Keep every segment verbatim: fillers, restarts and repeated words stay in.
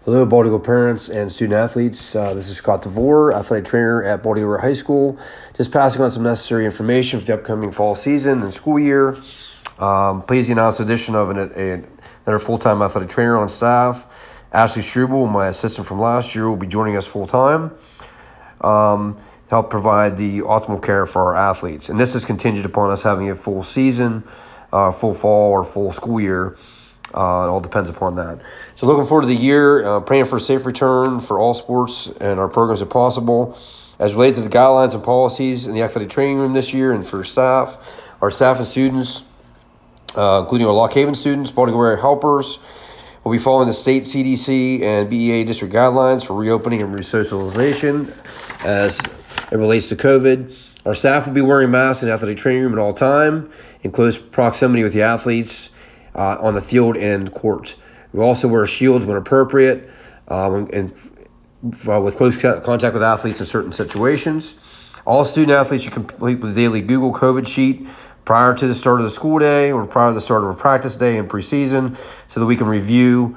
Hello, Bald Eagle parents and student athletes. Uh, this is Scott DeVore, athletic trainer at Bald Eagle High School. Just passing on some necessary information for the upcoming fall season and school year. Um, please announce the addition of an, a, another full-time athletic trainer on staff. Ashley Struble, my assistant from last year, will be joining us full-time um, to help provide the optimal care for our athletes. And this is contingent upon us having a full season, uh, full fall, or full school year. Uh, it all depends upon that. So looking forward to the year, uh, praying for a safe return for all sports and our programs if possible. As related to the guidelines and policies in the athletic training room this year and for staff, our staff and students, uh, including our Lock Haven students, Bald Eagle area helpers, will be following the state C D C and B E A district guidelines for reopening and resocialization as it relates to COVID. Our staff will be wearing masks in the athletic training room at all time, in close proximity with the athletes uh, on the field and court. We also wear shields when appropriate um, and uh, with close contact with athletes in certain situations. All student athletes should complete the daily Google COVID sheet prior to the start of the school day or prior to the start of a practice day in preseason so that we can review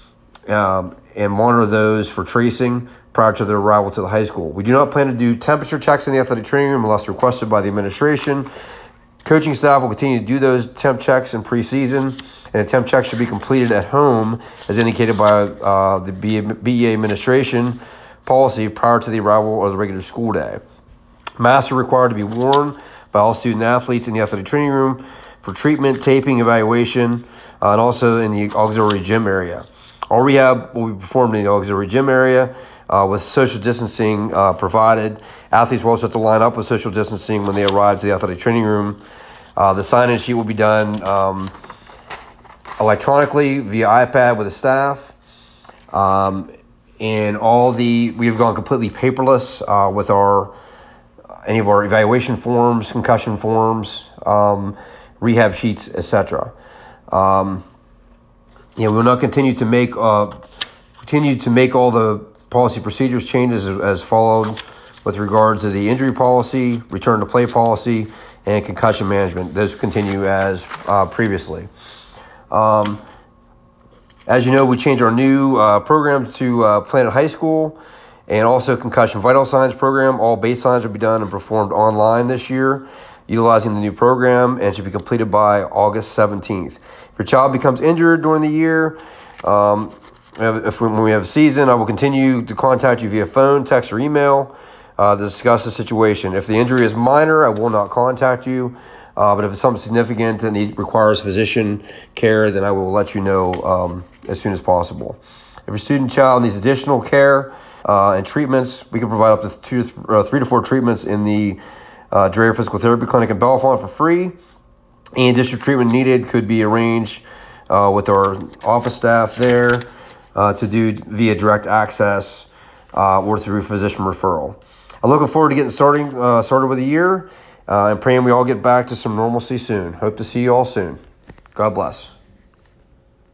um, and monitor those for tracing prior to their arrival to the high school. We do not plan to do temperature checks in the athletic training room unless requested by the administration. Coaching staff will continue to do those temp checks in preseason, and a temp check should be completed at home as indicated by uh, the B E A administration policy prior to the arrival of the regular school day. Masks are required to be worn by all student athletes in the athletic training room for treatment, taping, evaluation, uh, and also in the auxiliary gym area. All rehab will be performed in the auxiliary gym area uh, with social distancing uh, provided. Athletes will also have to line up with social distancing when they arrive to the athletic training room. Uh, the sign-in sheet will be done um, electronically via iPad with the staff. Um, and all the, we have gone completely paperless uh, with our any of our evaluation forms, concussion forms, um, rehab sheets, et cetera. Um, you know, we will not continue to make uh, continue to make all the policy procedures changes as, as followed with regards to the injury policy, return to play policy, and concussion management. Those continue as uh, previously. Um, as you know, we changed our new uh, program to uh, Planet High School and also concussion vital signs program. All baselines will be done and performed online this year, utilizing the new program, and should be completed by August seventeenth. If your child becomes injured during the year, um, if when we have a season, I will continue to contact you via phone, text, or email uh, to discuss the situation. If the injury is minor, I will not contact you. Uh, but if it's something significant and it requires physician care, then I will let you know um, as soon as possible. If your student child needs additional care uh, and treatments, we can provide up to two, uh, three to four treatments in the uh, Dreher Physical Therapy Clinic in Bellefonte for free. Any additional treatment needed could be arranged uh, with our office staff there uh, to do via direct access uh, or through physician referral. I'm looking forward to getting starting uh, started with the year uh, and praying we all get back to some normalcy soon. Hope to see you all soon. God bless.